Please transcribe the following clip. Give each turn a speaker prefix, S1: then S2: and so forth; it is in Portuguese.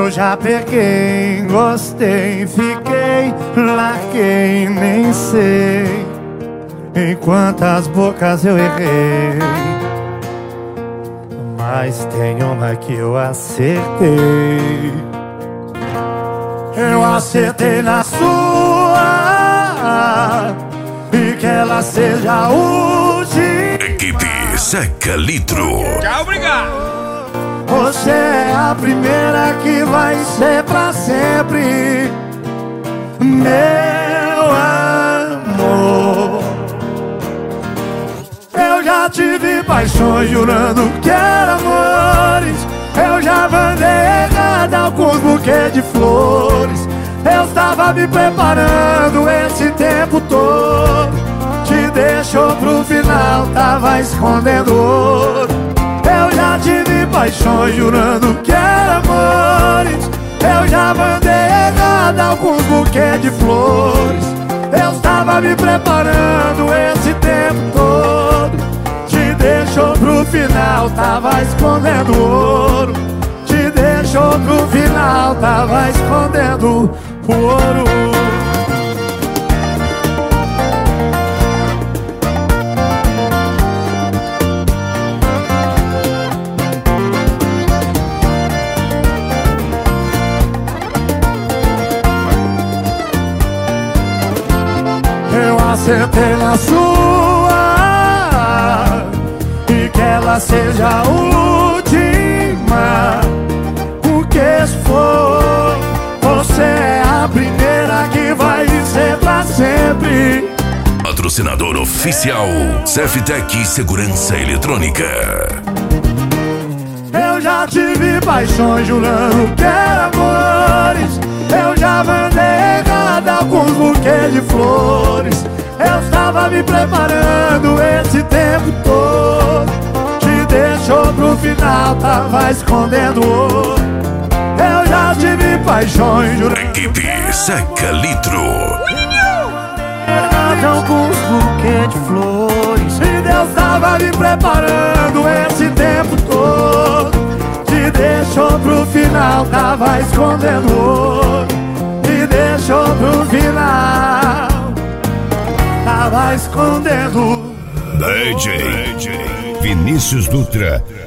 S1: Eu já peguei, gostei, fiquei, larguei, nem sei em quantas bocas eu errei, mas tem uma que eu acertei. Eu acertei na sua, e que ela seja a última.
S2: Equipe Zeca Litro.
S3: Tchau, obrigado.
S1: Você é a primeira que vai ser pra sempre, meu amor. Eu já tive paixões jurando que eram amores. Eu já mandei errado alguns buquês de flores. Eu estava me preparando esse tempo todo. Te deixou pro final, tava escondendo ouro. Eu já tive paixões jurando que eram amores. Eu já mandei errado alguns buquês de flores. Eu estava me preparando esse tempo todo. Te deixou pro final, tava escondendo ouro. Te deixou pro final, tava escondendo o ouro. Eu acertei na sua, e que ela seja a última. Porque se for, você é a primeira que vai ser pra sempre.
S2: Patrocinador oficial Ceftec Segurança Eletrônica.
S1: Eu já tive paixões jurando que eram amores. Eu já mandei errado alguns buquês de flores. Eu estava me preparando esse tempo todo. Te deixou pro final, tava escondendo ouro. Eu já tive paixões jurando.
S2: Equipe Zeca Litro.
S1: Alguns buquês de flores. E Deus tava me preparando esse tempo todo. Te deixou pro final, tava escondendo ouro. Te deixou pro final, tava escondendo.
S2: DJ Vinícius Dutra.